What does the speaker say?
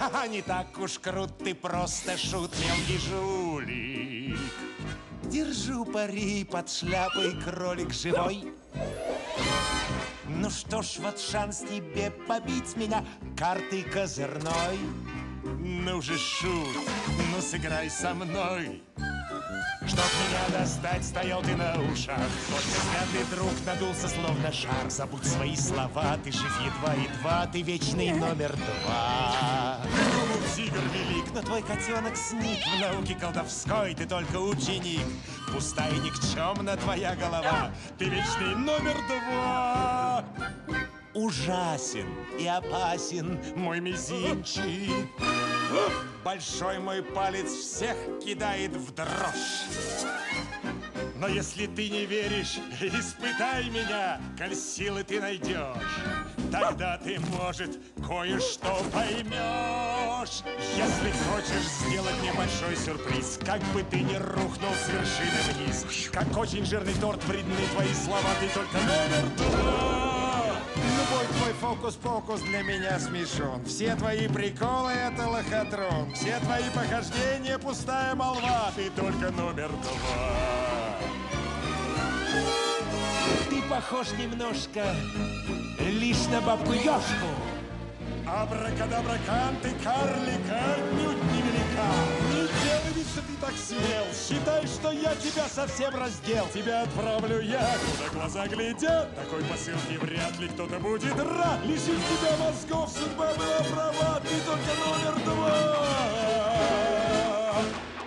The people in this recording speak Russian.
Ха-ха, не так уж крут, ты просто шут, мелкий жулик. Держу пари, под шляпой кролик живой. Ну что ж, вот шанс тебе побить меня картой козырной. Ну же, шут, ну сыграй со мной. Чтоб меня достать, стоял ты на ушах. Только зря ты, друг, надулся, словно шар. Забудь свои слова, ты жив едва-едва, ты вечный номер 2. Тигр велик, но твой котенок сник. В науке колдовской ты только ученик. Пустая и никчемна твоя голова, ты вечный номер 2. Ужасен и опасен мой мизинчик. Большой мой палец всех кидает в дрожь. Но если ты не веришь, испытай меня, коль силы ты найдешь. Тогда ты, может, кое-что поймешь. Если хочешь сделать мне большой сюрприз, как бы ты ни рухнул с вершины вниз, как очень жирный торт вредны твои слова, ты только номер 2. Любой твой фокус-покус для меня смешон. Все твои приколы — это лохотрон. Все твои похождения — пустая молва. Ты только номер 2. Ты похож немножко лишь на бабку-ёшку. Абракадабра, канты, карлика отнюдь невелика. Не делай вид, что ты так смел. Считай, что я тебя совсем раздел. Тебя отправлю я, куда глаза глядят. Такой посылки вряд ли кто-то будет рад. Лишив тебя мозгов, судьба была права. Ты только номер 2.